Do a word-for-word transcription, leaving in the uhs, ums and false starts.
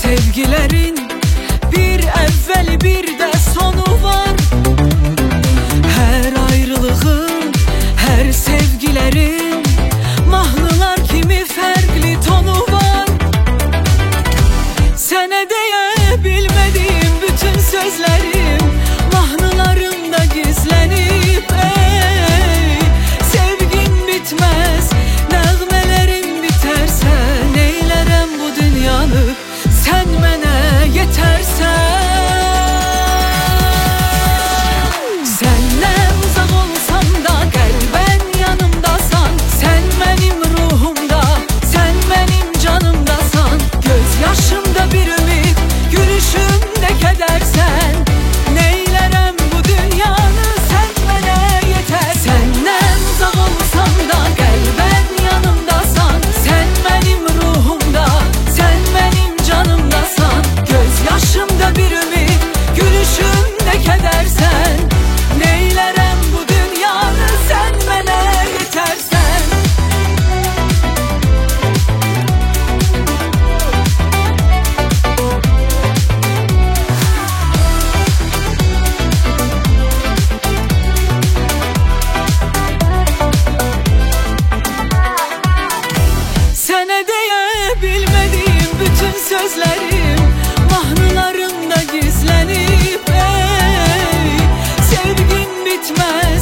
Sevgilerin bir evveli bir de sonu var. Her ayrılığın, her sevgilerin mahnılar kimi farklı tonu var. Sene diye bilmediğim bütün sözlerim mahnılarımda gizlenip ey, sevgin bitmez, nəğmələrin bitərsə, neylərəm bu dünyanı sen mənə yetərsən. Səndən uzaq olsam da qəlbən yanımdasan, sen mənim ruhumda, sen mənim canımdasan. Göz yaşımda bir ümid, gülüşümdə kədərsən. Neylərəm bu dünyanı sen mənə yetər. Səndən uzaq olsam da qəlbən yanımdasan, sen mənim ruhumda, sen mənim canımdasan. Göz yaşımda bir ümid, gülüşümdə kədərsən. Neylərəm bu dünyanı sen mənə yetərsən. Sənə deyə bilmədiyim bütün sözlərim mahnılarımda gizlənib ey, sevgin bitməz,